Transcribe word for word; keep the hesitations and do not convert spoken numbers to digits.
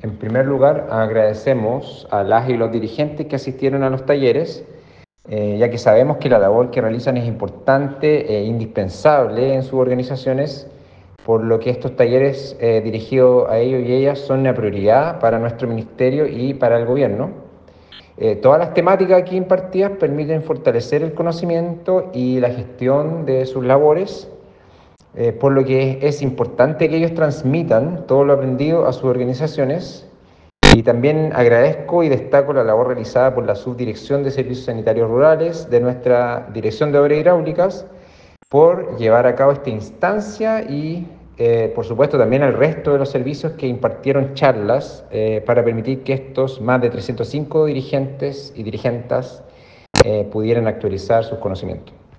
En primer lugar, agradecemos a las y los dirigentes que asistieron a los talleres, eh, ya que sabemos que la labor que realizan es importante e indispensable en sus organizaciones, por lo que estos talleres eh, dirigidos a ellos y ellas son una prioridad para nuestro ministerio y para el gobierno. Eh, todas las temáticas aquí impartidas permiten fortalecer el conocimiento y la gestión de sus labores, eh, por lo que es importante que ellos transmitan todo lo aprendido a sus organizaciones. Y también agradezco y destaco la labor realizada por la Subdirección de Servicios Sanitarios Rurales de nuestra Dirección de Obras Hidráulicas por llevar a cabo esta instancia y, eh, por supuesto, también al resto de los servicios que impartieron charlas eh, para permitir que estos más de trescientos cinco dirigentes y dirigentas eh, pudieran actualizar sus conocimientos.